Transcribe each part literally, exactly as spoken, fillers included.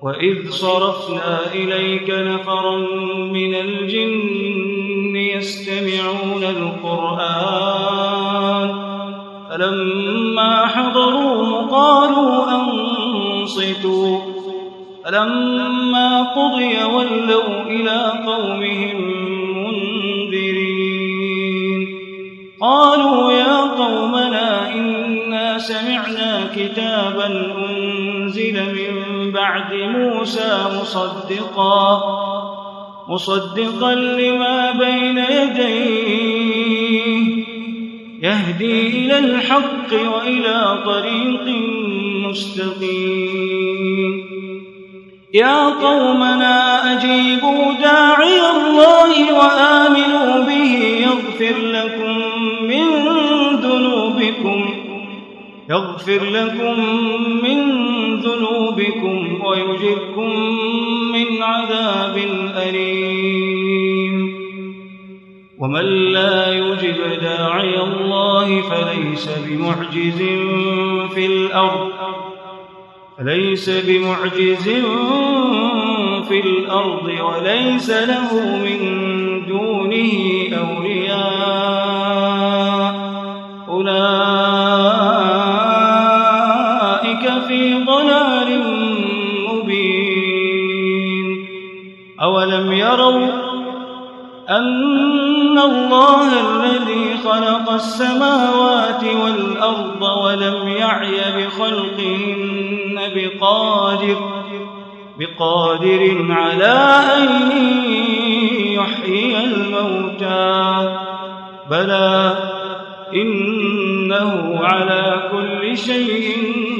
وإذ صرفنا إليك نفرا من الجن يستمعون القرآن فلما حضروه قالوا أنصتوا فلما قضي ولوا إلى قومهم منذرين قالوا يا قومنا إنا سمعنا كتابا أنزل من بعد موسى مصدقا مصدقا لما بين يديه يهدي إلى الحق وإلى طريق مستقيم يا قومنا أجيبوا داعي الله وآمنوا به يغفر لكم من ذنوبكم يغفر لكم من ذنوبكم ويجركم من عذاب أليم ومن لا يجب داعي الله فليس بمعجز في الأرض فليس بمعجز في الأرض وليس له من دونه أولياء أولئك في ضلال مبين أولم يروا أن الله الذي خلق السماوات والأرض ولم يعي بخلقهن بقادر بقادر على أن يحيي الموتى بلى إنه على كل شيء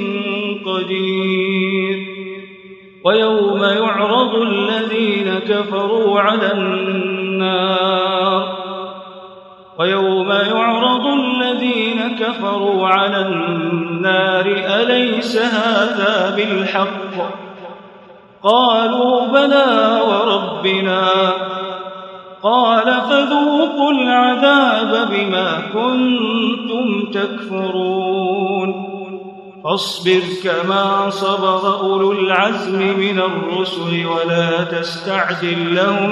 قدير ويوم يعرض الذين كفروا على النار ويوم يعرض الذين كفروا على النار أليس هذا بالحق قالوا بلى وربنا قال فذوقوا العذاب بما كنتم تكفرون فاصبر كما صبر أولو العزم من الرسل ولا تستعجل لهم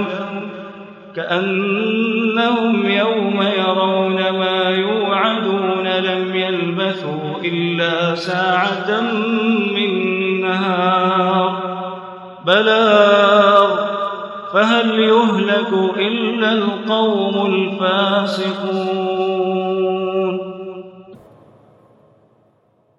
كأنهم يوم يرون ما يوعدون لم يلبثوا إلا ساعة من نهار بلاغ فهل يهلك إلا القوم الفاسقون